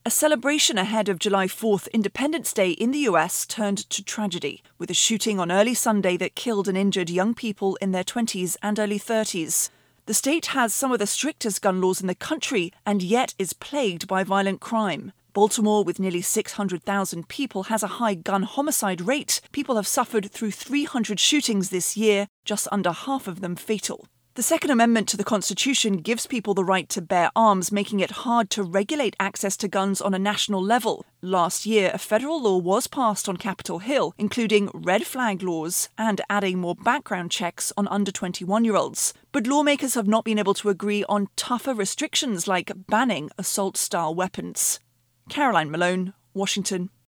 A celebration ahead of July 4th Independence Day in the US turned to tragedy, with a shooting on early Sunday that killed and injured young people in their 20s and early 30s. The state has some of the strictest gun laws in the country and yet is plagued by violent crime. Baltimore, with nearly 600,000 people, has a high gun homicide rate. People have suffered through 300 shootings this year, just under half of them fatal. The Second Amendment to the Constitution gives people the right to bear arms, making it hard to regulate access to guns on a national level. Last year, a federal law was passed on Capitol Hill, including red flag laws and adding more background checks on under 21-year-olds. But lawmakers have not been able to agree on tougher restrictions like banning assault-style weapons. Caroline Malone, Washington.